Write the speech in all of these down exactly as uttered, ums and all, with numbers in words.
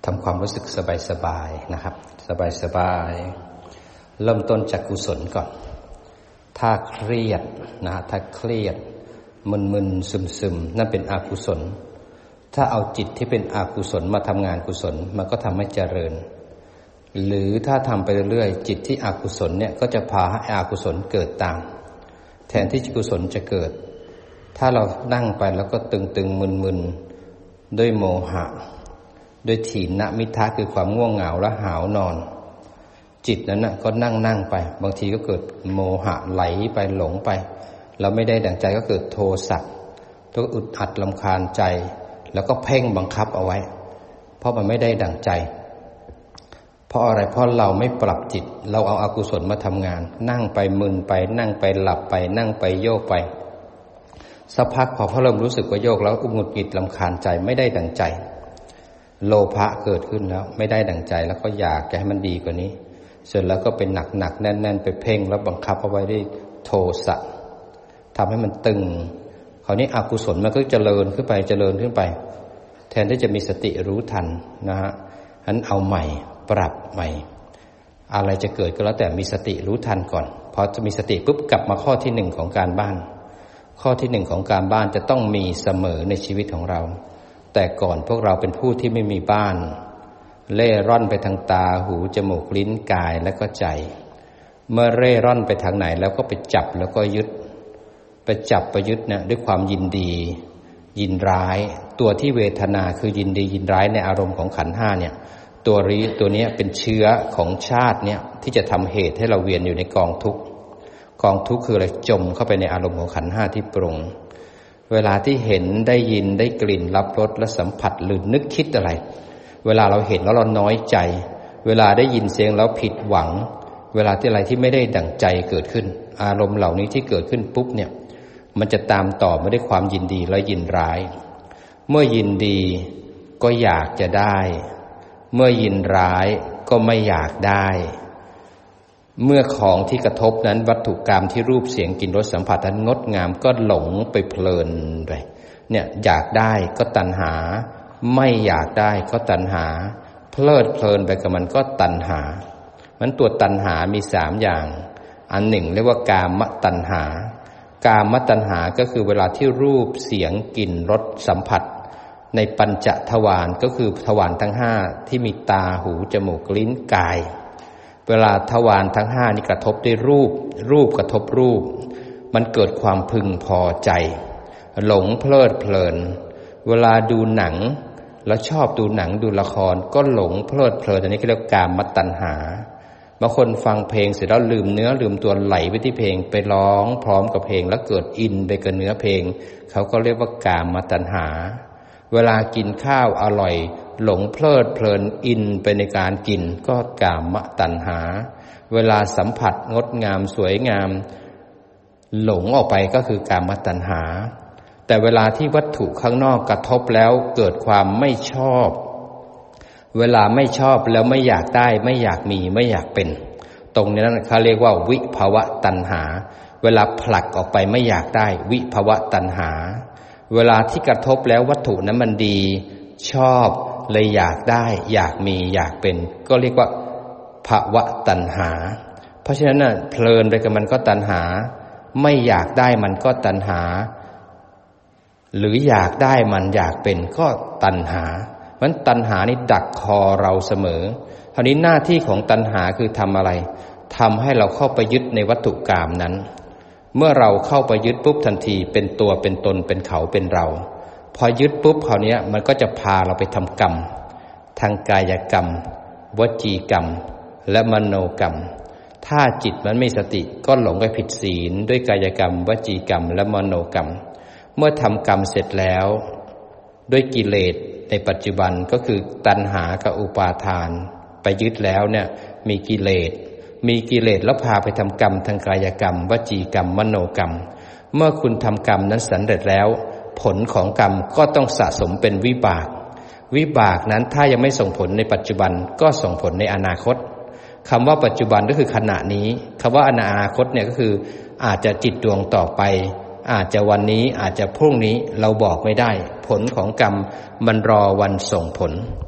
ทำความรู้สึกสบายๆนะครับสบายๆเริ่มต้นจากกุศลก่อนถ้าเครียดนะถ้าเครียดมึนๆซึมๆนั่นเป็นอกุศลถ้าเอาจิตที่เป็นอกุศลมาทำงานกุศลมันก็ทำให้เจริญหรือถ้าทำไปเรื่อยๆจิตที่อกุศลเนี่ยก็จะพาให้อกุศลเกิดตามแทนที่กุศลจะเกิดถ้าเรานั่งไปแล้วก็ตึงๆมึนๆด้วยโมหะด้วยถีนมิทะคือความง่วงเหงาและหาวนอนจิตนั้นน่ะก็นั่งนั่งไปบางทีก็เกิดโมหะไหลไปหลงไปเราไม่ได้ดั่งใจก็เกิดโทสะก็อึดอัดรำคาญใจแล้วก็เพ่งบังคับเอาไว้เพราะมันไม่ได้ดั่งใจเพราะอะไรเพราะเราไม่ปรับจิตเราเอาอกุศลมาทำงานนั่งไปมึนไปนั่งไปหลับไปนั่งไปโยกไปสักพักพอพอเริ่มรู้สึกว่าโยกแล้วอุหงุดหงิดรำคาญใจไม่ได้ดั่งใจโลภะเกิดขึ้นแล้วไม่ได้ดั่งใจแล้วก็อยากจะให้มันดีกว่านี้เสร็จแล้วก็เป็นหนักหนักแน่นแน่นไปเพ่งแล้วบังคับเอาไว้ด้วยโทสะทำให้มันตึงคราวนี้อกุศลมันก็เจริญขึ้นไปเจริญขึ้นไปแทนที่จะมีสติรู้ทันนะฮะฉะนั้นเอาใหม่ปรับใหม่อะไรจะเกิดก็แล้วแต่มีสติรู้ทันก่อนพอจะมีสติปุ๊บกลับมาข้อที่หนึ่งของการบ้านข้อที่หนึ่งของการบ้านจะต้องมีเสมอในชีวิตของเราแต่ก่อนพวกเราเป็นผู้ที่ไม่มีบ้านเล่ร่อนไปทางตาหูจมูกลิ้นกายและก็ใจเมื่อเร่ร่อนไปทางไหนแล้วก็ไปจับแล้วก็ยึดไปจับไปยึดเนี่ยด้วยความยินดียินร้ายตัวที่เวทนาคือยินดียินร้ายในอารมณ์ของขันธ์ห้าเนี่ยตัวนี้ตัวนี้เป็นเชื้อของชาติเนี่ยที่จะทำเหตุให้เราเวียนอยู่ในกองทุกข์กองทุกข์คืออะไรจมเข้าไปในอารมณ์ของขันธ์ห้าที่ปรุงเวลาที่เห็นได้ยินได้กลิ่นรับรสและสัมผัสหรือนึกคิดอะไรเวลาเราเห็นแล้วเราน้อยใจเวลาได้ยินเสียงแล้วผิดหวังเวลาที่อะไรที่ไม่ได้ดั่งใจเกิดขึ้นอารมณ์เหล่านี้ที่เกิดขึ้นปุ๊บเนี่ยมันจะตามต่อมาด้วยความยินดีและยินร้ายเมื่อยินดีก็อยากจะได้เมื่อยินร้ายก็ไม่อยากได้เมื่อของที่กระทบนั้นวัตถุกรรมที่รูปเสียงกลิ่นรสสัมผัสนั้นงดงามก็หลงไปเพลินไปเนี่ยอยากได้ก็ตัณหาไม่อยากได้ก็ตัณหาเพลิดเพลินไปกับมันก็ตัณหามันตัวตัณหามีสามอย่างอันหนึ่งเรียกว่ากามตัณหากามตัณหาก็คือเวลาที่รูปเสียงกลิ่นรสสัมผัสในปัญจทวารก็คือทวารทั้งห้าที่มีตาหูจมูกลิ้นกายเวลาทวารทั้งห้านี้กระทบด้วยรูปรูปกระทบรูปมันเกิดความพึงพอใจหลงเพลิดเพลินเวลาดูหนังแล้วชอบดูหนังดูละครก็หลงเพลิดเพลินอันนี้เรียกว่ากามตัณหาบางคนฟังเพลงเสร็จแล้วลืมเนื้อลืมตัวไหลไปที่เพลงไปร้องพร้อมกับเพลงแล้วเกิดอินไปกับเนื้อเพลงเขาก็เรียกว่ากามตัณหาเวลากินข้าวอร่อยหลงเพลิดเพลินอินไปในการกินก็กามตัณหาเวลาสัมผัสงดงามสวยงามหลงออกไปก็คือกามตัณหาแต่เวลาที่วัตถุข้างนอกกระทบแล้วเกิดความไม่ชอบเวลาไม่ชอบแล้วไม่อยากได้ไม่อยากมีไม่อยากเป็นตรงนี้นั่นเขาเรียกว่าวิภวตัณหาเวลาผลักออกไปไม่อยากได้วิภวตัณหาเวลาที่กระทบแล้ววัตถุนั้นมันดีชอบเลยอยากได้อยากมีอยากเป็นก็เรียกว่าภวตัณหาเพราะฉะนั้นน่ะเพลินไปกับมันก็ตัณหาไม่อยากได้มันก็ตัณหาหรืออยากได้มันอยากเป็นก็ตัณหาเพราะฉะนั้นตัณหานี่ดักคอเราเสมอคราวนี้หน้าที่ของตัณหาคือทำอะไรทำให้เราเข้าไปยึดในวัตถุกามนั้นเมื่อเราเข้าไปยึดปุ๊บทันทีเป็นตัวเป็นตนเป็นเขาเป็นเราพอยึดปุ๊บคราวนี้มันก็จะพาเราไปทำกรรมทางกายกรรมวจีกรรมและมโนกรรมถ้าจิตมันไม่สติก็หลงไปผิดศีลด้วยกายกรรมวจีกรรมและมโนกรรมเมื่อทำกรรมเสร็จแล้วด้วยกิเลสในปัจจุบันก็คือตัณหากับอุปาทานไปยึดแล้วเนี่ยมีกิเลสมีกิเลสแล้วพาไปทำกรรมทางกายกรรมวจีกรรมมโนกรรมเมื่อคุณทำกรรมนั้นสำเร็จแล้วผลของกรรมก็ต้องสะสมเป็นวิบากวิบากนั้นถ้ายังไม่ส่งผลในปัจจุบันก็ส่งผลในอนาคตคำว่าปัจจุบันก็คือขณะนี้คำว่าอนาคตเนี่ยก็คืออาจจะจิตดวงต่อไปอาจจะวันนี้อาจจะพรุ่งนี้เราบอกไม่ได้ผลของกรรมมันรอวันส่งผล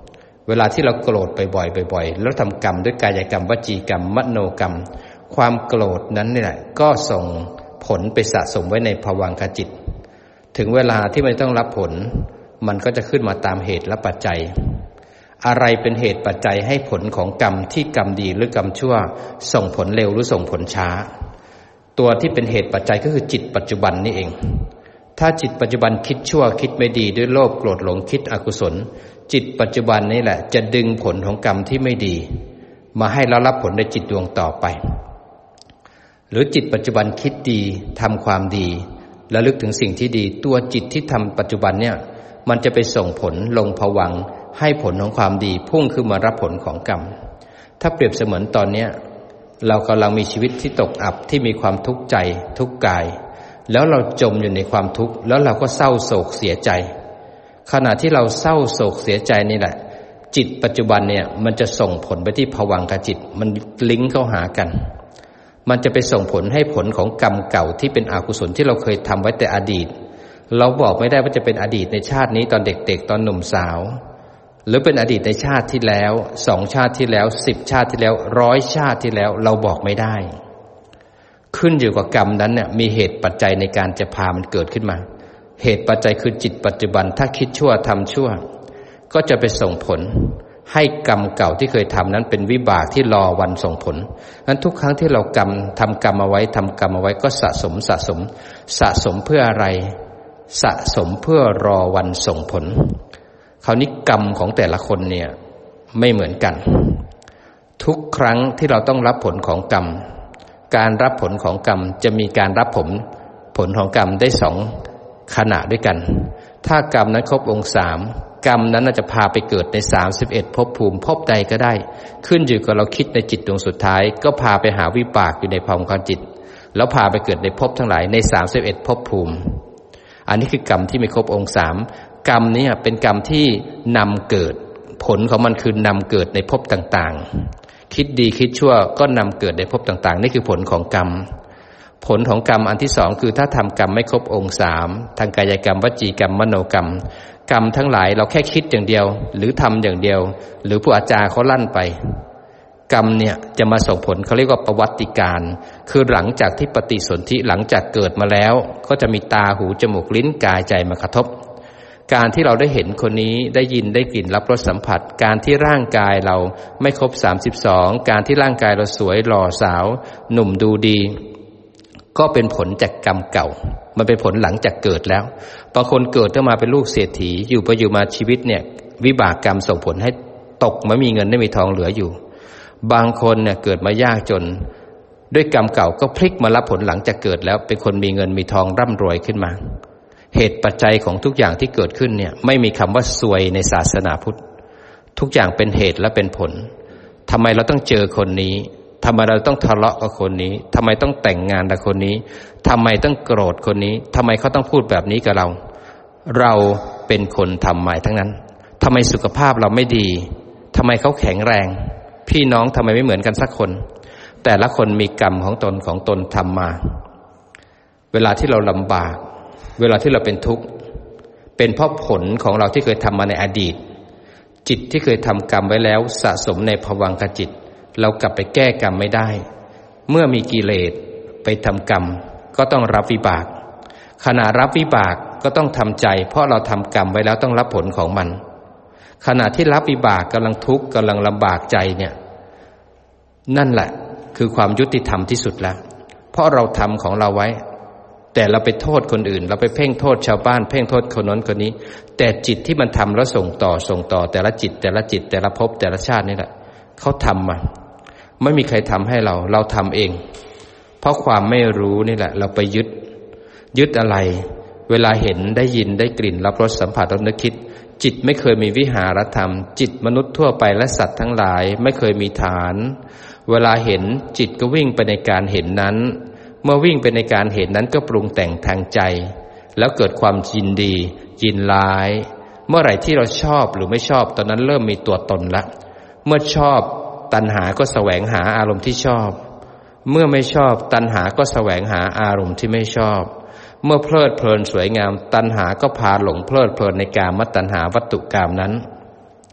เวลาที่เราโกรธบ่อยๆบ่อยๆแล้วทำกรรมด้วยกายกรรมวจีกรรมมโนกรรมความโกรธนั้นนี่แหละก็ส่งผลไปสะสมไว้ในภวังคจิตถึงเวลาที่มันต้องรับผลมันก็จะขึ้นมาตามเหตุและปัจจัยอะไรเป็นเหตุปัจจัยให้ผลของกรรมที่กรรมดีหรือกรรมชั่วส่งผลเร็วหรือส่งผลช้าตัวที่เป็นเหตุปัจจัยก็คือจิตปัจจุบันนี่เองถ้าจิตปัจจุบันคิดชั่วคิดไม่ดีด้วยโลภโกรธหลงคิดอกุศลจิตปัจจุบันนี่แหละจะดึงผลของกรรมที่ไม่ดีมาให้เรารับผลในจิตดวงต่อไปหรือจิตปัจจุบันคิดดีทำความดีระลึกถึงสิ่งที่ดีตัวจิตที่ทำปัจจุบันเนี่ยมันจะไปส่งผลลงภวังค์ให้ผลของความดีพุ่งขึ้นมารับผลของกรรมถ้าเปรียบเสมือนตอนนี้เรากำลังมีชีวิตที่ตกอับที่มีความทุกข์ใจทุกข์กายแล้วเราจมอยู่ในความทุกข์แล้วเราก็เศร้าโศกเสียใจขณะที่เราเศร้าโศกเสียใจนี่แหละจิตปัจจุบันเนี่ยมันจะส่งผลไปที่ภวังคจิตมันลิงก์เข้าหากันมันจะไปส่งผลให้ผลของกรรมเก่าที่เป็นอกุศลที่เราเคยทำไว้แต่อดีตเราบอกไม่ได้ว่าจะเป็นอดีตในชาตินี้ตอนเด็กๆตอนหนุ่มสาวหรือเป็นอดีตในชาติที่แล้วสองชาติที่แล้วสิบชาติที่แล้วร้อยชาติที่แล้วเราบอกไม่ได้ขึ้นอยู่กับกรรมนั้นเนี่ยมีเหตุปัจจัยในการจะพามันเกิดขึ้นมาเหตุปัจจัยคือจิตปัจจุบันถ้าคิดชั่วทำชั่วก็จะไปส่งผลให้กรรมเก่าที่เคยทำนั้นเป็นวิบากที่รอวันส่งผลงั้นทุกครั้งที่เรากรรมทำกรรมเอาไว้ทำกรรมเอาไว้ก็สะสมสะสมสะสมเพื่ออะไรสะสมเพื่อรอวันส่งผลคราวนี้กรรมของแต่ละคนเนี่ยไม่เหมือนกันทุกครั้งที่เราต้องรับผลของกรรมการรับผลของกรรมจะมีการรับผลผลของกรรมได้สองขณะด้วยกันถ้ากรรมนั้นครบองค์สามกรรมนั้นจะพาไปเกิดในสามสิบเอ็ดภพภูมิภพใดก็ได้ขึ้นอยู่กับเราคิดในจิตดวงสุดท้ายก็พาไปหาวิบากอยู่ในภพของจิตแล้วพาไปเกิดในภพทั้งหลายในสามสิบเอ็ดภพภูมิอันนี้คือกรรมที่ไม่ครบองค์สามกรรมนี้เป็นกรรมที่นำเกิดผลของมันคือนำเกิดในภพต่างๆคิดดีคิดชั่วก็นำเกิดในภพต่างๆนี่คือผลของกรรมผลของกรรมอันที่สองคือถ้าทำกรรมไม่ครบองค์สามทางกายกรรมวจีกรรมมโนกรรมกรรมทั้งหลายเราแค่คิดอย่างเดียวหรือทำอย่างเดียวหรือผู้อาจารย์เขาลั่นไปกรรมเนี่ยจะมาส่งผลเขาเรียกว่าประวัติการคือหลังจากที่ปฏิสนธิหลังจากเกิดมาแล้วก็จะมีตาหูจมูกลิ้นกายใจมากระทบการที่เราได้เห็นคนนี้ได้ยินได้กลิ่นรับรสสัมผัสการที่ร่างกายเราไม่ครบสามสิบสองการที่ร่างกายเราสวยหล่อสาวหนุ่มดูดีก็เป็นผลจากกรรมเก่ามันเป็นผลหลังจากเกิดแล้วบางคนเกิดขึ้นมาเป็นลูกเศรษฐีอยู่ไปอยู่มาชีวิตเนี่ยวิบากกรรมส่งผลให้ตกไม่มีเงินไม่มีทองเหลืออยู่บางคนเนี่ยเกิดมายากจนด้วยกรรมเก่าก็พลิกมารับผลหลังจากเกิดแล้วเป็นคนมีเงินมีทองร่ำรวยขึ้นมาเหตุปัจจัยของทุกอย่างที่เกิดขึ้นเนี่ยไม่มีคำว่าซวยในศาสนาพุทธทุกอย่างเป็นเหตุและเป็นผลทำไมเราต้องเจอคนนี้ทำไมเราต้องทะเลาะกับคนนี้ทำไมต้องแต่งงานกับคนนี้ทำไมต้องโกรธคนนี้ทำไมเขาต้องพูดแบบนี้กับเราเราเป็นคนทำใหม่ทั้งนั้นทำไมสุขภาพเราไม่ดีทำไมเขาแข็งแรงพี่น้องทำไมไม่เหมือนกันสักคนแต่ละคนมีกรรมของตนของตนทำมาเวลาที่เราลำบากเวลาที่เราเป็นทุกข์เป็นเพราะผลของเราที่เคยทำมาในอดีตจิตที่เคยทำกรรมไว้แล้วสะสมในภวังคจิตเรากลับไปแก้กรรมไม่ได้เมื่อมีกิเลสไปทำกรรมก็ต้องรับวิบากขณะรับวิบากก็ต้องทำใจเพราะเราทำกรรมไว้แล้วต้องรับผลของมันขณะที่รับวิบากกำลังทุกข์กำลังลำบากใจเนี่ยนั่นแหละคือความยุติธรรมที่สุดแล้วเพราะเราทำของเราไว้แต่เราไปโทษคนอื่นเราไปเพ่งโทษชาวบ้านเพ่งโทษคนนั้นคนนี้แต่จิตที่มันทำแล้วส่งต่อส่งต่อแต่ละจิตแต่ละจิตแต่ละภพแต่ละชาตินี่แหละเขาทำมาไม่มีใครทำให้เราเราทำเองเพราะความไม่รู้นี่แหละเราไปยึดยึดอะไรเวลาเห็นได้ยินได้กลิ่นรับรสสัมผัสรับนึกคิดจิตไม่เคยมีวิหารธรรมจิตมนุษย์ทั่วไปและสัตว์ทั้งหลายไม่เคยมีฐานเวลาเห็นจิตก็วิ่งไปในการเห็นนั้นเมื่อวิ่งไปในการเห็นนั้นก็ปรุงแต่งทางใจแล้วเกิดความยินดียินร้ายเมื่อไหร่ที่เราชอบหรือไม่ชอบตอนนั้นเริ่มมีตัวตนละเมื่อชอบตัณหาก็แสวงหาอารมณ์ที่ชอบเมื่อไม่ชอบตัณหาก็แสวงหาอารมณ์ที่ไม่ชอบเมื่อเพลิดเพลินสวยงามตัณหาก็พาหลงเพลิดเพลินในกามตัณหาวัตถุกามนั้น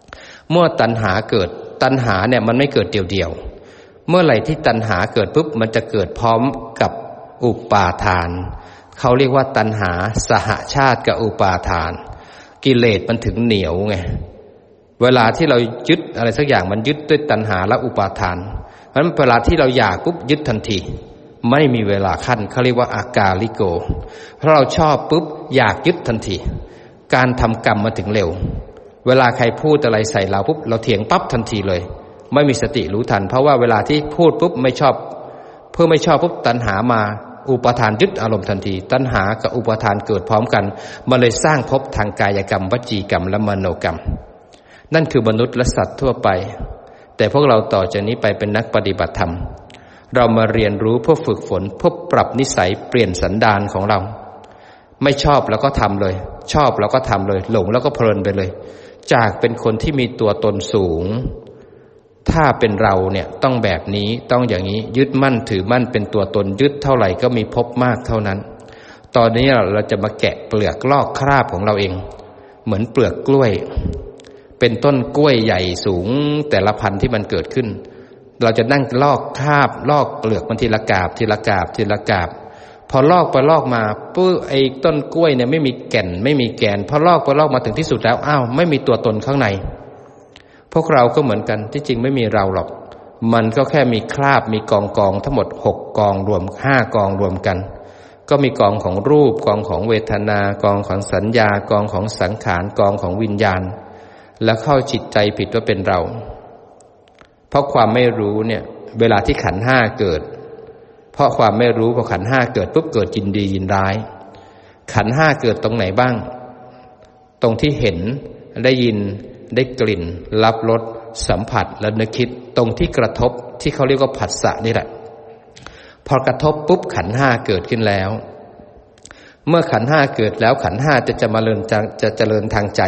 เมื่อตัณหาเกิดตัณหาเนี่ยมันไม่เกิดเดี่ยวๆเมื่อไหร่ที่ตัณหาเกิดปุ๊บมันจะเกิดพร้อมกับอุปาทานเขาเรียกว่าตัณหาสหชาติกับอุปาทานกิเลสมันถึงเหนียวไงเวลาที่เรายึดอะไรสักอย่างมันยึดด้วยตัณหาและอุปาทานเพราะฉะนั้นเวลาที่เราอยากปุ๊บยึดทันทีไม่มีเวลาขั้นเขาเรียกว่าอากาลิโกเพราะเราชอบปุ๊บอยากยึดทันทีการทำกรรมมาถึงเร็วเวลาใครพูดอะไรใส่เราปุ๊บเราเถียงปั๊บทันทีเลยไม่มีสติรู้ทันเพราะว่าเวลาที่พูดปุ๊บไม่ชอบเพื่อไม่ชอบปุ๊บตัณหามาอุปาทานยึดอารมณ์ทันทีตัณหากับอุปาทานเกิดพร้อมกันมันเลยสร้างภพทางกายกรรมวจีกรรมและมโนกรรมนั่นคือมนุษย์และสัตว์ทั่วไปแต่พวกเราต่อจากนี้ไปเป็นนักปฏิบัติธรรมเรามาเรียนรู้เพื่อฝึกฝนเพื่อปรับนิสัยเปลี่ยนสันดานของเราไม่ชอบแล้วก็ทำเลยชอบแล้วก็ทำเลยหลงแล้วก็เพลินไปเลยจากเป็นคนที่มีตัวตนสูงถ้าเป็นเราเนี่ยต้องแบบนี้ต้องอย่างนี้ยึดมั่นถือมั่นเป็นตัวตนยึดเท่าไหร่ก็มีภพมากเท่านั้นตอนนี้เราจะมาแกะเปลือกลอกคราบของเราเองเหมือนเปลือกกล้วยเป็นต้นกล้วยใหญ่สูงแต่ละพันธุ์ที่มันเกิดขึ้นเราจะนั่งลอกคราบลอกเปลือกมันทีละกาบทีละกาบทีละกาบพอลอกไปลอกมาปุ๊บไอ้ต้นกล้วยเนี่ยไม่มีแก่นไม่มีแกนพอลอกไปลอกมาถึงที่สุดแล้วอ้าวไม่มีตัวตนข้างในพวกเราก็เหมือนกันที่จริงไม่มีเราหรอกมันก็แค่มีคราบมีกองกองทั้งหมดหกกองรวมห้ากองรวมกันก็มีกองของรูปกองของเวทนากองของสัญญากองของสังขารกองของวิญญาณแล้วเข้าจิตใจผิดว่าเป็นเราเพราะความไม่รู้เนี่ยเวลาที่ขันธ์ห้าเกิดเพราะความไม่รู้พอขันธ์ห้าเกิดปุ๊บเกิดยินดียินร้ายขันธ์ห้าเกิดตรงไหนบ้างตรงที่เห็นได้ยินได้กลิ่นรับรสสัมผัสและนึกคิดตรงที่กระทบที่เขาเรียกว่าผัสสะนี่แหละพอกระทบปุ๊บขันธ์ห้าเกิดขึ้นแล้วเมื่อขันธ์ห้าเกิดแล้วขันธ์ห้าจะจะมาเจริญจะเจริญทางใจ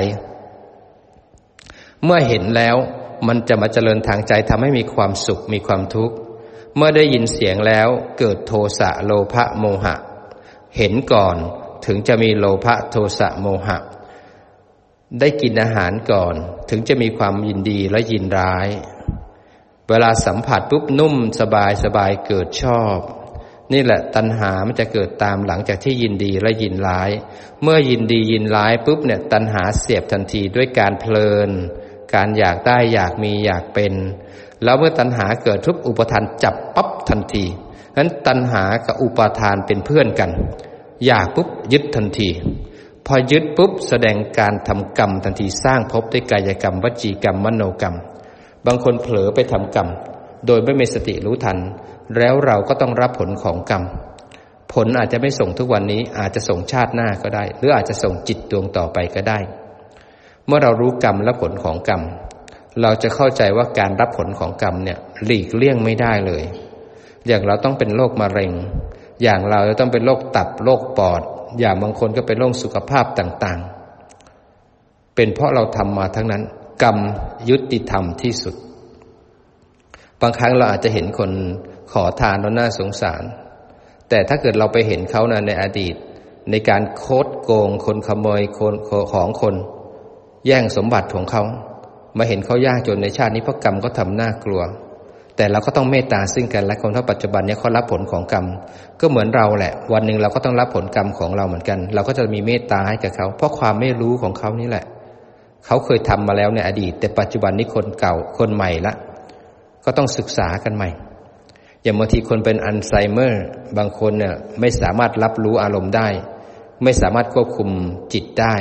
เมื่อเห็นแล้วมันจะมาเจริญทางใจทำให้มีความสุขมีความทุกข์เมื่อได้ยินเสียงแล้วเกิดโทสะโลภะโมหะเห็นก่อนถึงจะมีโลภะโทสะโมหะได้กินอาหารก่อนถึงจะมีความยินดีและยินร้ายเวลาสัมผัสปุ๊บนุ่มสบายสบายเกิดชอบนี่แหละตัณหามันจะเกิดตามหลังจากที่ยินดีและยินร้ายเมื่อยินดียินร้ายปุ๊บเนี่ยตัณหาเสียบทันทีด้วยการเพลินการอยากได้อยากมีอยากเป็นแล้วเมื่อตัณหาเกิดทุบอุปทานจับปั๊บทันทีนั้นตัณหากับอุปาทานเป็นเพื่อนกันอยากปุ๊บยึดทันทีพอยึดปุ๊บแสดงการทำกรรมทันทีสร้างภพด้วยกายกรรมวจีกรรมมโนกรรมบางคนเผลอไปทำกรรมโดยไม่มีสติรู้ทันแล้วเราก็ต้องรับผลของกรรมผลอาจจะไม่ส่งทุกวันนี้อาจจะส่งชาติหน้าก็ได้หรืออาจจะส่งจิตดวงต่อไปก็ได้เมื่อเรารู้กรรมและผลของกรรมเราจะเข้าใจว่าการรับผลของกรรมเนี่ยหลีกเลี่ยงไม่ได้เลยอย่างเราต้องเป็นโรคมะเร็งอย่างเราจะต้องเป็นโรคตับโรคปอดอย่างบางคนก็เป็นโรคสุขภาพต่างๆเป็นเพราะเราทำมาทั้งนั้นกรรมยุติธรรมที่สุดบางครั้งเราอาจจะเห็นคนขอทานแล้วน่าสงสารแต่ถ้าเกิดเราไปเห็นเขานะในอดีตในการโคดโกงคนขโมยคนของคนแย่งสมบัติของเขามาเห็นเขายากจนในชาตินี้เพราะกรรมก็ทำน่ากลัวแต่เราก็ต้องเมตตาซึ่งกันและกันเพราะปัจจุบันนี้เขารับผลของกรรมก็เหมือนเราแหละวันหนึ่งเราก็ต้องรับผลกรรมของเราเหมือนกันเราก็จะมีเมตตาให้กับเขาเพราะความไม่รู้ของเขานี่แหละเขาเคยทำมาแล้วในอดีตแต่ปัจจุบันนี้คนเก่าคนใหม่ละก็ต้องศึกษากันใหม่อย่างบางทีคนเป็นอัลไซเมอร์บางคนเนี่ยไม่สามารถรับรู้อารมณ์ได้ไม่สามารถควบคุมจิตได้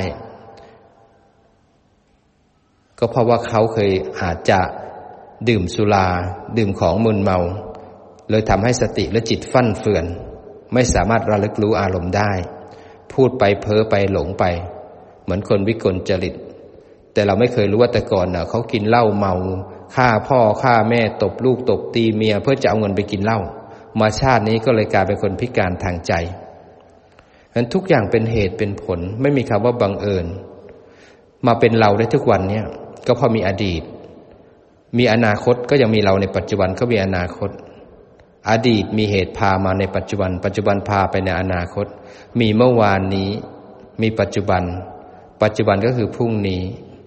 ก็เพราะว่าเขาเคยอาจจะดื่มสุราดื่มของมึนเมาเลยทำให้สติและจิตฟั่นเฟือนไม่สามารถระลึกรู้อารมณ์ได้พูดไปเพ้อไปหลงไปเหมือนคนวิกลจริตแต่เราไม่เคยรู้ว่าแต่ก่อนน่ะเขากินเหล้าเมาฆ่าพ่อฆ่าแม่ตบลูกตบตีเมียเพื่อจะเอาเงินไปกินเหล้ามาชาตินี้ก็เลยกลายเป็นคนพิการทางใจฉะนั้นทุกอย่างเป็นเหตุเป็นผลไม่มีคำว่าบังเอิญมาเป็นเราได้ทุกวันเนี่ยก็เพราะมีอดีตมีอนาคตก็ยังมีเราในปัจจุบันก็มีอนาคตอดีตมีเหตุพามาในปัจจุบันปัจจุบันพาไปในอนาคตมีเมื่อวานนี้มีปัจจุบันปัจจุบันก็คือพรุ่งนี้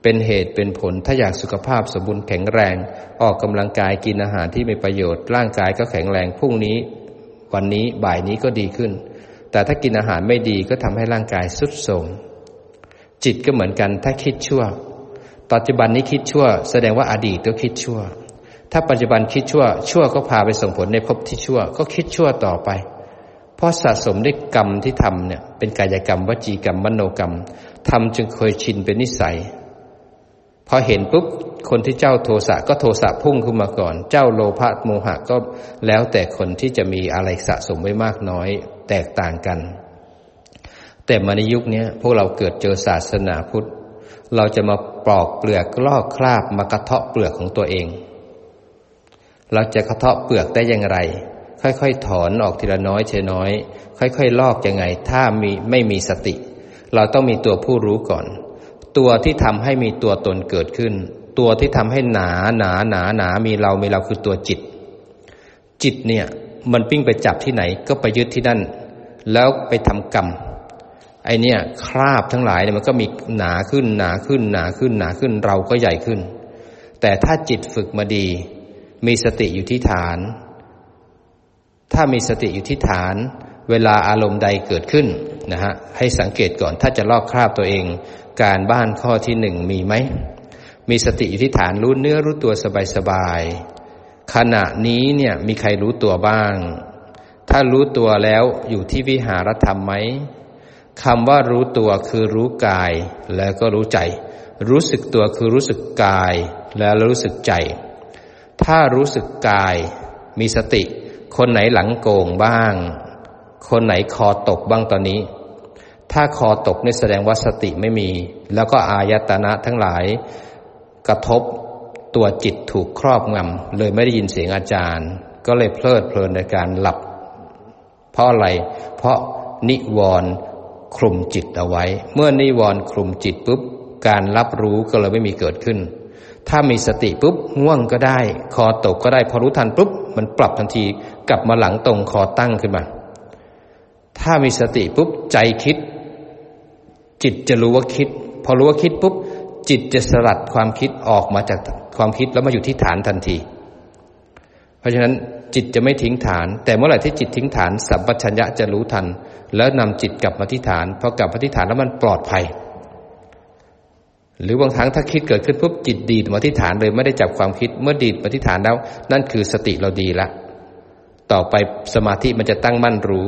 เป็นเหตุเป็นผลถ้าอยากสุขภาพสมบูรณ์แข็งแรงออกกำลังกายกินอาหารที่มีประโยชน์ร่างกายก็แข็งแรงพรุ่งนี้วันนี้บ่ายนี้ก็ดีขึ้นแต่ถ้ากินอาหารไม่ดีก็ทำให้ร่างกายทรุดโทรมจิตก็เหมือนกันถ้าคิดชั่วปัจจุบันนี้คิดชั่วแสดงว่าอดีตก็คิดชั่วถ้าปัจจุบันคิดชั่วชั่วก็พาไปส่งผลในภพที่ชั่วก็คิดชั่วต่อไปเพราะสะสมด้วยกรรมที่ทำเนี่ยเป็นกายกรรมวจีกรรมมโนกรรมทำจึงเคยชินเป็นนิสัยพอเห็นปุ๊บคนที่เจ้าโทสะก็โทสะพุ่งขึ้นมาก่อนเจ้าโลภะโมหะก็แล้วแต่คนที่จะมีอะไรสะสมไว้มากน้อยแตกต่างกันแต่มาในยุคนี้พวกเราเกิดเจอศาสนาพุทธเราจะมาปลอกเปลือกลอกคราบมากระเทาะเปลือกของตัวเองเราจะกระเทาะเปลือกได้อย่างไรค่อยๆถอนออกทีละน้อยทีละน้อยค่อยๆลอกยังไงถ้ามีไม่มีสติเราต้องมีตัวผู้รู้ก่อนตัวที่ทำให้มีตัวตนเกิดขึ้นตัวที่ทำให้หนาหนาหนาหนามีเรามีเราคือตัวจิตจิตเนี่ยมันปิ้งไปจับที่ไหนก็ไปยึดที่นั่นแล้วไปทำกรรมไอเนี่ยคราบทั้งหลายเนี่ยมันก็มีหนาขึ้นหนาขึ้นหนาขึ้นหนาขึ้นเราก็ใหญ่ขึ้นแต่ถ้าจิตฝึกมาดีมีสติอยู่ที่ฐานถ้ามีสติอยู่ที่ฐานเวลาอารมณ์ใดเกิดขึ้นนะฮะให้สังเกตก่อนถ้าจะลอกคราบตัวเองการบ้านข้อที่หนึ่งมีไหมมีสติอยู่ที่ฐานรู้เนื้อรู้ตัวสบายๆขณะนี้เนี่ยมีใครรู้ตัวบ้างถ้ารู้ตัวแล้วอยู่ที่วิหารธรรมไหมคำว่ารู้ตัวคือรู้กายแล้วก็รู้ใจรู้สึกตัวคือรู้สึกกายแล้วรู้สึกใจถ้ารู้สึกกายมีสติคนไหนหลังโก่งบ้างคนไหนคอตกบ้างตอนนี้ถ้าคอตกนี่แสดงว่าสติไม่มีแล้วก็อายตนะทั้งหลายกระทบตัวจิตถูกครอบงำเลยไม่ได้ยินเสียงอาจารย์ก็เลยเพลิดเพลินในการหลับเพราะอะไรเพราะนิวรณ์คลุมจิตเอาไว้เมื่อนิวรณ์คลุมจิตปุ๊บการรับรู้ก็เลยไม่มีเกิดขึ้นถ้ามีสติปุ๊บง่วงก็ได้คอตกก็ได้พอรู้ทันปุ๊บมันปรับทันทีกลับมาหลังตรงคอตั้งขึ้นมาถ้ามีสติปุ๊บใจคิดจิตจะรู้ว่าคิดพอรู้ว่าคิดปุ๊บจิตจะสลัดความคิดออกมาจากความคิดแล้วมาอยู่ที่ฐานทันทีเพราะฉะนั้นจิตจะไม่ทิ้งฐานแต่เมื่อไหร่ที่จิตทิ้งฐานสัมปชัญญะจะรู้ทันแล้วนำจิตกลับมาที่ฐานพอกลับมาที่ฐานแล้วมันปลอดภัยหรือบางครั้งถ้าคิดเกิดขึ้นปุ๊บจิตดีดมาที่ฐานเลยไม่ได้จับความคิดเมื่อดีดมาที่ฐานแล้วนั่นคือสติเราดีละต่อไปสมาธิมันจะตั้งมั่นรู้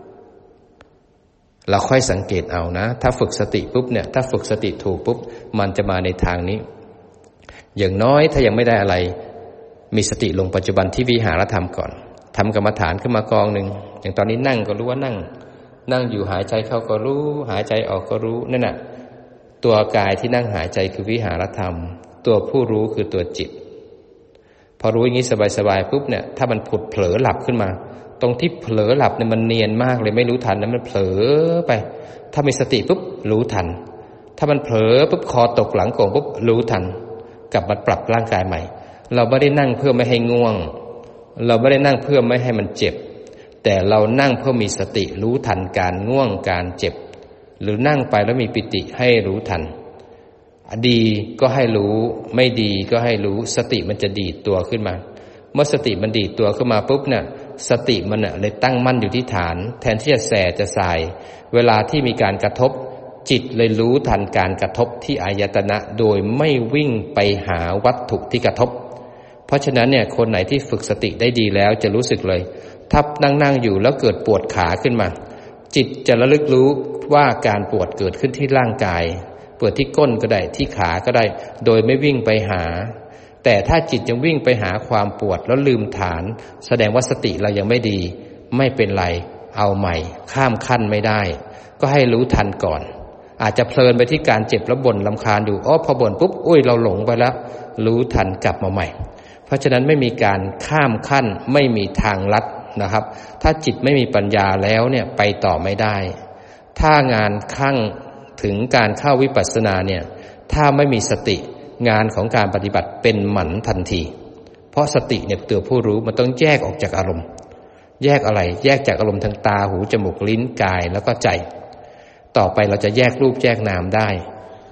เราค่อยสังเกตเอานะถ้าฝึกสติปุ๊บเนี่ยถ้าฝึกสติถูกปุ๊บมันจะมาในทางนี้อย่างน้อยถ้ายังไม่ได้อะไรมีสติลงปัจจุบันที่วิหารธรรมก่อนทำกรรมฐานขึ้นมากองหนึ่งอย่างตอนนี้นั่งก็รู้ว่านั่งนั่งอยู่หายใจเข้าก็รู้หายใจออกก็รู้นั่นน่ะตัวกายที่นั่งหายใจคือวิหารธรรมตัวผู้รู้คือตัวจิตพอรู้อย่างนี้สบายๆปุ๊บเนี่ยถ้ามันผุดเผลอหลับขึ้นมาตรงที่เผลอหลับเนี่ยมันเนียนมากเลยไม่รู้ทันนะมันเผลอไปถ้ามีสติปุ๊บรู้ทันถ้ามันเผลอปุ๊บคอตกหลังโก่งปุ๊บรู้ทันกลับมาปรับร่างกายใหม่เราไม่ได้นั่งเพื่อไม่ให้ง่วงเราไม่ได้นั่งเพื่อไม่ให้มันเจ็บแต่เรานั่งเพื่อมีสติรู้ทันการง่วงการเจ็บหรือนั่งไปแล้วมีปิติให้รู้ทันดีก็ให้รู้ไม่ดีก็ให้รู้สติมันจะดีดตัวขึ้นมาเมื่อสติมันดีดตัวขึ้นมาปุ๊บเนี่ยสติมันเนี่ยเลยตั้งมั่นอยู่ที่ฐานแทนที่จะแส่จะสายเวลาที่มีการกระทบจิตเลยรู้ทันการกระทบที่อายตนะโดยไม่วิ่งไปหาวัตถุที่กระทบเพราะฉะนั้นเนี่ยคนไหนที่ฝึกสติได้ดีแล้วจะรู้สึกเลยถ้านั่งๆอยู่แล้วเกิดปวดขาขึ้นมาจิตจะระลึกรู้ว่าการปวดเกิดขึ้นที่ร่างกายปวดที่ก้นก็ได้ที่ขาก็ได้โดยไม่วิ่งไปหาแต่ถ้าจิตยังวิ่งไปหาความปวดแล้วลืมฐานแสดงว่าสติเรายังไม่ดีไม่เป็นไรเอาใหม่ข้ามขั้นไม่ได้ก็ให้รู้ทันก่อนอาจจะเพลินไปที่การเจ็บแล้วบ่นรำคาญอยู่อ๋อพอบ่นปุ๊บอุ้ยเราหลงไปแล้วรู้ทันกลับมาใหม่เพราะฉะนั้นไม่มีการข้ามขั้นไม่มีทางลัดนะครับถ้าจิตไม่มีปัญญาแล้วเนี่ยไปต่อไม่ได้ถ้างานขั้งถึงการเข้าวิปัสสนาเนี่ยถ้าไม่มีสติงานของการปฏิบัติเป็นหมันทันทีเพราะสติเนี่ยตัวผู้รู้มันต้องแยกออกจากอารมณ์แยกอะไรแยกจากอารมณ์ทางตาหูจมูกลิ้นกายแล้วก็ใจต่อไปเราจะแยกรูปแยกนามได้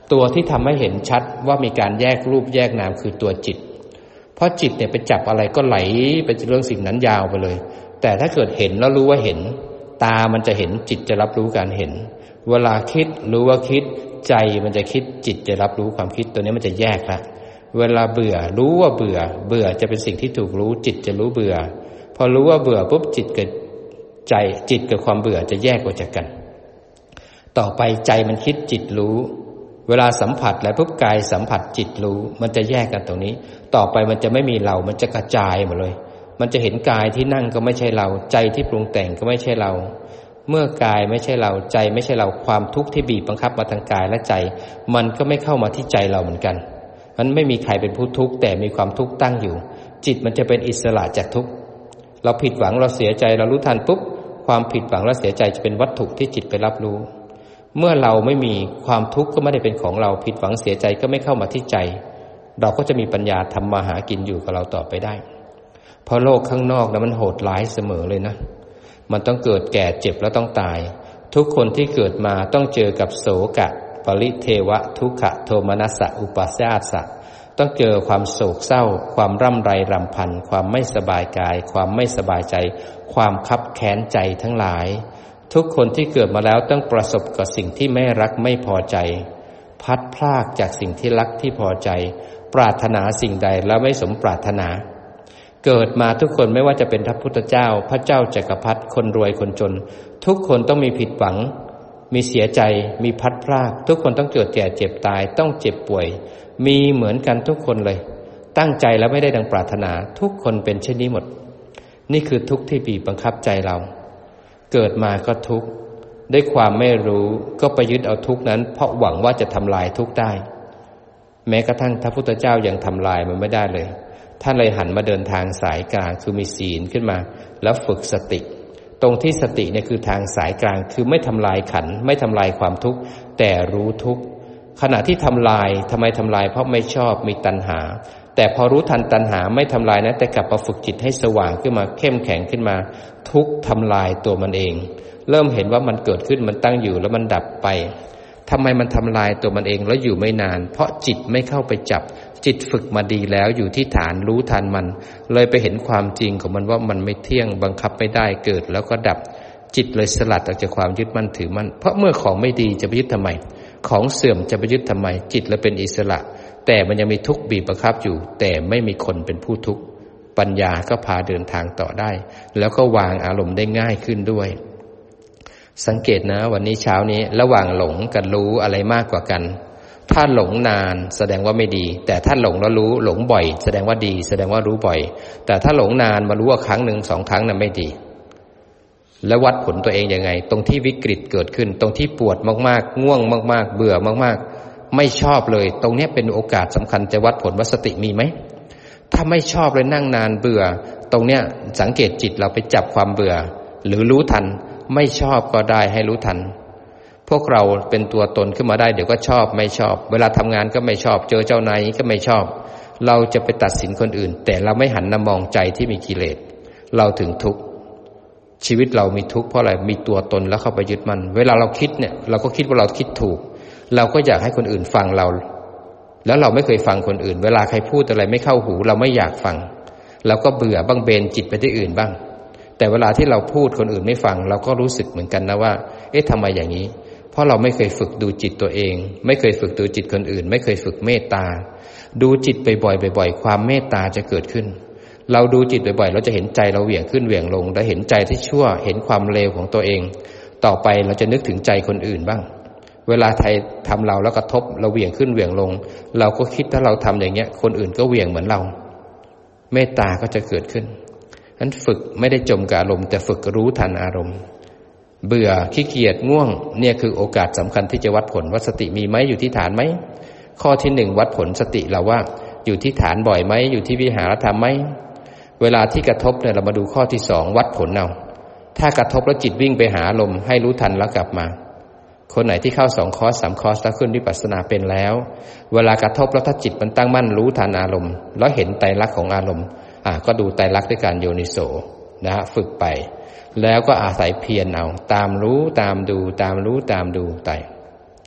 ตัวที่ทำให้เห็นชัดว่ามีการแยกรูปแยกนามคือตัวจิตเพราะจิตเนี่ยไปจับอะไรก็ไหลไปเรื่องสิ่งนั้นยาวไปเลยแต่ถ้าเกิดเห็นแล้วรู้ว่าเห็นตามันจะเห็นจิตจะรับรู้การเห็นเวลาคิดรู้ว่าคิดใจมันจะคิดจิตจะรับรู้ความคิดตัวนี้มันจะแยกละเวลาเบื่อรู้ว่าเบื่อเบื่อจะเป็นสิ่งที่ถูกรู้จิตจะรู้เบื่อพอรู้ว่าเบื่อปุ๊บจิตกับใจจิตกับความเบื่อจะแยกออกจากกันต่อไปใจมันคิดจิตรู้เวลาสัมผัสแล้วปุ๊บกายสัมผัสจิตรู้มันจะแยกกันตรงนี้ต่อไปมันจะไม่มีเรามันจะกระจายหมดเลยมันจะเห็นกายที่นั่งก็ไม่ใช่เราใจที่ปรุงแต่งก็ไม่ใช่เราเมื่อกายไม่ใช่เราใจไม่ใช่เราความทุกข์ที่บีบบังคับมาทางกายและใจมันก็ไม่เข้ามาที่ใจเราเหมือนกันมันไม่มีใครเป็นผู้ทุกข์แต่มีความทุกข์ตั้งอยู่จิตมันจะเป็นอิสระจากทุกข์เราผิดหวังเราเสียใจเรารู้ทันปุ๊บความผิดหวังและเสียใจจะเป็นวัตถุที่จิตไปรับรู้เมื่อเราไม่มีความทุกข์ก็ไม่ได้เป็นของเราผิดหวังเสียใจก็ไม่เข้ามาที่ใจเราก็จะมีปัญญาทำมาหากินอยู่กับเราต่อไปได้เพราะโลกข้างนอกนะมันโหดร้ายเสมอเลยนะมันต้องเกิดแก่เจ็บแล้วต้องตายทุกคนที่เกิดมาต้องเจอกับโศกะปริเทวะทุกขโทมนัสสะอุปาสาสะต้องเจอความโศกเศร้าความร่ำไรรำพันความไม่สบายกายความไม่สบายใจความคับแค้นใจทั้งหลายทุกคนที่เกิดมาแล้วต้องประสบกับสิ่งที่ไม่รักไม่พอใจพัดพรากจากสิ่งที่รักที่พอใจปรารถนาสิ่งใดแล้วไม่สมปรารถนาเกิดมาทุกคนไม่ว่าจะเป็นพระพุทธเจ้าพระเจ้าจักรพรรดิคนรวยคนจนทุกคนต้องมีผิดหวังมีเสียใจมีพัดพรากทุกคนต้องเกิดแก่เจ็บตายต้องเจ็บป่วยมีเหมือนกันทุกคนเลยตั้งใจแล้วไม่ได้ดังปรารถนาทุกคนเป็นเช่นนี้หมดนี่คือทุกข์ที่บีบบังคับใจเราเกิดมาก็ทุกข์ด้วยความไม่รู้ก็ไปยึดเอาทุกข์นั้นเพราะหวังว่าจะทำลายทุกข์ได้แม้กระทั่งพระพุทธเจ้ายังทำลายมันไม่ได้เลยท่านเลยหันมาเดินทางสายกลางคือมีศีลขึ้นมาแล้วฝึกสติตรงที่สติเนี่ยคือทางสายกลางคือไม่ทำลายขันธ์ไม่ทำลายความทุกข์แต่รู้ทุกข์ขณะที่ทำลายทำไมทำลายเพราะไม่ชอบมีตัณหาแต่พอรู้ทันตัณหาไม่ทำลายนะแต่กลับมาฝึกจิตให้สว่างขึ้นมาเข้มแข็งขึ้นมาทุกข์ทำลายตัวมันเองเริ่มเห็นว่ามันเกิดขึ้นมันตั้งอยู่แล้วมันดับไปทำไมมันทำลายตัวมันเองแล้วอยู่ไม่นานเพราะจิตไม่เข้าไปจับจิตฝึกมาดีแล้วอยู่ที่ฐานรู้ทันมันเลยไปเห็นความจริงของมันว่ามันไม่เที่ยงบังคับไม่ได้เกิดแล้วก็ดับจิตเลยสลัดออกจากความยึดมั่นถือมั่นเพราะเมื่อของไม่ดีจะไปยึดทำไมของเสื่อมจะไปยึดทำไมจิตเลยเป็นอิสระแต่มันยังมีทุกข์บีบบังคับอยู่แต่ไม่มีคนเป็นผู้ทุกข์ปัญญาก็พาเดินทางต่อได้แล้วก็วางอารมณ์ได้ง่ายขึ้นด้วยสังเกตนะวันนี้เช้านี้ระหว่างหลงกับรู้อะไรมากกว่ากันถ้าหลงนานแสดงว่าไม่ดีแต่ถ้าหลงแล้วรู้หลงบ่อยแสดงว่าดีแสดงว่ารู้บ่อยแต่ถ้าหลงนานมารู้ว่าครั้งหนึ่งสองครั้งนั้นไม่ดีแล้ววัดผลตัวเองยังไงตรงที่วิกฤตเกิดขึ้นตรงที่ปวดมากๆง่วงมากๆเบื่อมากๆไม่ชอบเลยตรงนี้เป็นโอกาสสำคัญจะวัดผลว่าสติมีไหมถ้าไม่ชอบเลยนั่งนานเบื่อตรงเนี้ยสังเกตจิตเราไปจับความเบื่อหรือรู้ทันไม่ชอบก็ได้ให้รู้ทันพวกเราเป็นตัวตนขึ้นมาได้เดี๋ยวก็ชอบไม่ชอบเวลาทำงานก็ไม่ชอบเจอเจ้านายก็ไม่ชอบเราจะไปตัดสินคนอื่นแต่เราไม่หันมามองใจที่มีกิเลสเราถึงทุกข์ชีวิตเรามีทุกข์เพราะอะไรมีตัวตนแล้วเข้าไปยึดมันเวลาเราคิดเนี่ยเราก็คิดว่าเราคิดถูกเราก็อยากให้คนอื่นฟังเราแล้วเราไม่เคยฟังคนอื่นเวลาใครพูดอะไรไม่เข้าหูเราไม่อยากฟังเราก็เบื่อบ้างเบนจิตไปที่อื่นบ้างแต่เวลาที่เราพูดคนอื่นไม่ฟังเราก็รู้สึกเหมือนกันนะว่าเอ๊ะทำไมอย่างนี้เพราะเราไม่เคยฝึกดูจิตตัวเองไม่เคยฝึกดูจิตคนอื่นไม่เคยฝึกเมตตาดูจิตบ่อยๆบ่อยๆความเมตตาจะเกิดขึ้นเราดูจิตบ่อยๆเราจะเห็นใจเราเหวี่ยงขึ้นเหวี่ยงลงและเห็นใจที่ชั่วเห็นความเลวของตัวเองต่อไปเราจะนึกถึงใจคนอื่นบ้างเวลาใครทำเราแล้วกระทบเราเหวี่ยงขึ้นเหวี่ยงลงเราก็คิดถ้าเราทำอย่างเงี้ยคนอื่นก็เหวี่ยงเหมือนเราเมตตาก็จะเกิดขึ้นนั้นฝึกไม่ได้จมกับอารมณ์แต่ฝึกรู้ทันอารมณ์เบื่อขี้เกียจง่วงเนี่ยคือโอกาสสำคัญที่จะวัดผลว่าสติมีไหมอยู่ที่ฐานไหมข้อที่หนึ่งวัดผลสติเราว่าอยู่ที่ฐานบ่อยไหมอยู่ที่วิหารธรรมไหมเวลาที่กระทบเนี่ยเรามาดูข้อที่สองวัดผลเอาถ้ากระทบแล้วจิตวิ่งไปหาอารมณ์ให้รู้ทันแล้วกลับมาคนไหนที่เข้าสองคอร์สสามคอร์สแล้วขึ้นวิปัสสนาเป็นแล้วเวลากระทบแล้วถ้าจิตมันตั้งมั่นรู้ทันอารมณ์แล้วเห็นไตรลักษณ์ของอารมณ์อ่ะก็ดูไตรลักษณ์ด้วยการโยนิโสนะฮะฝึกไปแล้วก็อาศัยเพียรเอาตามรู้ตามดูตามรู้ตามดูไป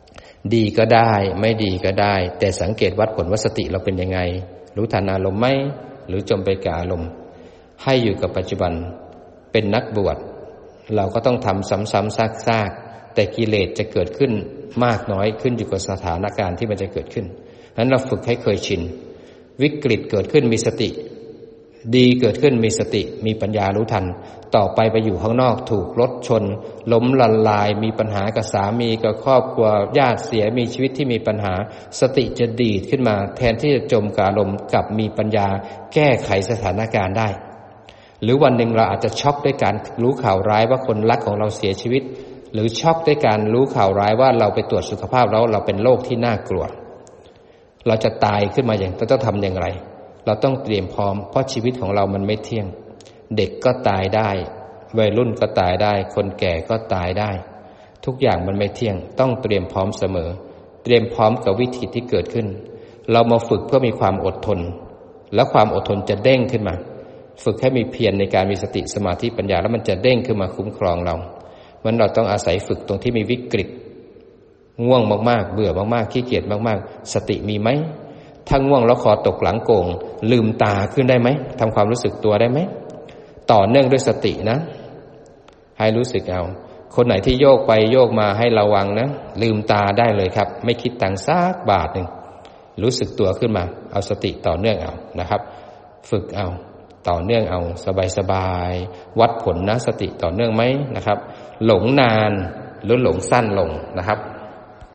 ดีก็ได้ไม่ดีก็ได้แต่สังเกตวัดผลว่าสติเราเป็นยังไงรู้ทันอารมณ์ไหมหรือจมไปกับอารมณ์ให้อยู่กับปัจจุบันเป็นนักบวชเราก็ต้องทำซ้ำๆซากๆแต่กิเลสจะเกิดขึ้นมากน้อยขึ้นอยู่กับสถานการณ์ที่มันจะเกิดขึ้นนั้นเราฝึกให้เคยชินวิกฤตเกิดขึ้นมีสติดีเกิดขึ้นมีสติมีปัญญารู้ทันต่อไปไปอยู่ข้างนอกถูกรถชนล้มละลายมีปัญหากับสามีกับครอบครัวญาติเสียมีชีวิตที่มีปัญหาสติจะดีดขึ้นมาแทนที่จะจมกับอารมณ์กลับมีปัญญาแก้ไขสถานการณ์ได้หรือวันหนึ่งเราอาจจะช็อกด้วยการรู้ข่าวร้ายว่าคนรักของเราเสียชีวิตหรือช็อกด้วยการรู้ข่าวร้ายว่าเราไปตรวจสุขภาพแล้วเราเป็นโรคที่น่ากลัวเราจะตายขึ้นมาอย่างเราต้องทำอย่างไรเราต้องเตรียมพร้อมเพราะชีวิตของเรามันไม่เที่ยงเด็กก็ตายได้วัยรุ่นก็ตายได้คนแก่ก็ตายได้ทุกอย่างมันไม่เที่ยงต้องเตรียมพร้อมเสมอเตรียมพร้อมกับวิธีที่เกิดขึ้นเรามาฝึกเพื่อมีความอดทนแล้วความอดทนจะเด้งขึ้นมาฝึกให้มีเพียรในการมีสติสมาธิปัญญาแล้วมันจะเด้งขึ้นมาคุ้มครองเรามันเราต้องอาศัยฝึกตรงที่มีวิกฤตง่วงมากๆเบื่อมากๆขี้เกียจมากๆสติมีไหมถ้าง่วงแล้วคอตกหลังโก่งลืมตาขึ้นได้ไหมทำความรู้สึกตัวได้ไหมต่อเนื่องด้วยสตินะให้รู้สึกเอาคนไหนที่โยกไปโยกมาให้ระวังนะลืมตาได้เลยครับไม่คิดตังค์สักบาทหนึ่งรู้สึกตัวขึ้นมาเอาสติต่อเนื่องเอานะครับฝึกเอาต่อเนื่องเอาสบายๆวัดผลนะสติต่อเนื่องไหมนะครับหลงนานหรือหลงสั้นลงนะครับ